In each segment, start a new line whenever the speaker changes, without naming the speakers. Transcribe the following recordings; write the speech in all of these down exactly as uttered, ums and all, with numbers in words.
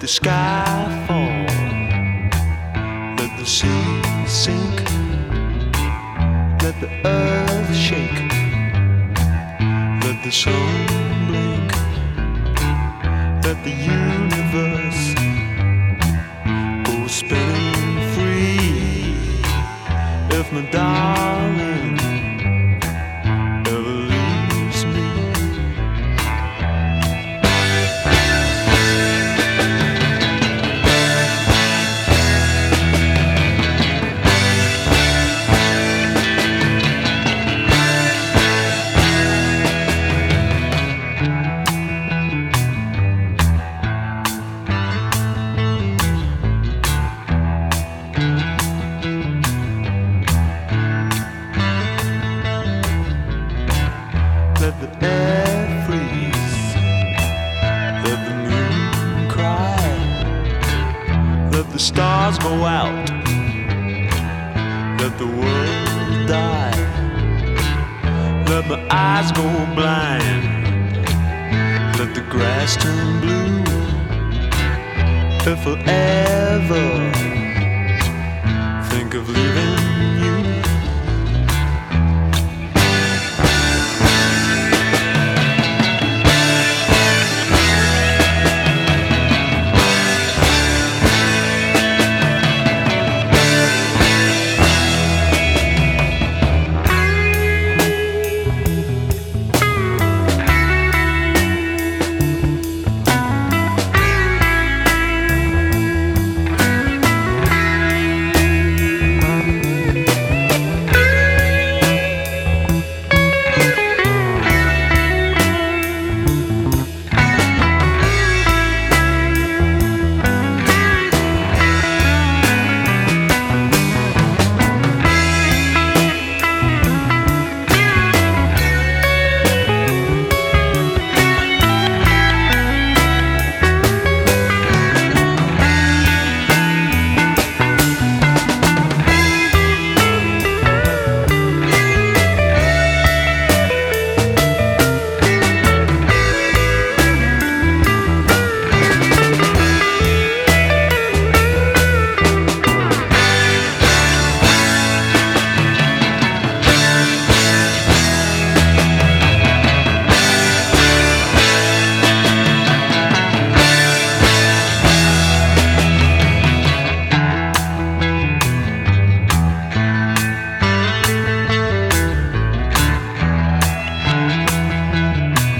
sky fall, let the sea sink, let the earth shake, let the sun blink, let the universe go spinning free. If my darling ever leaves me, let the air freeze, let the moon cry, let the stars go out, let the world die, let my eyes go blind, let the grass turn blue. If I ever think of leaving you,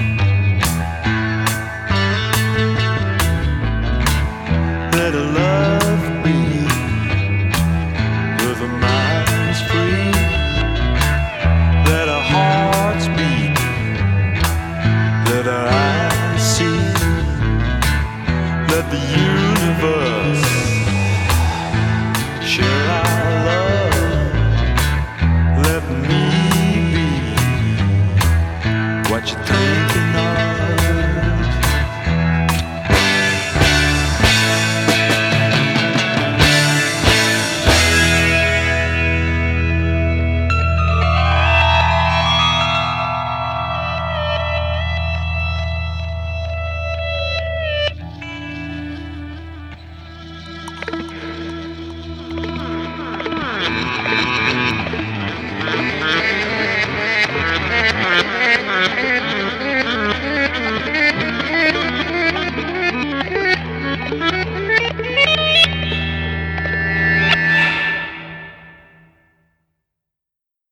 let a love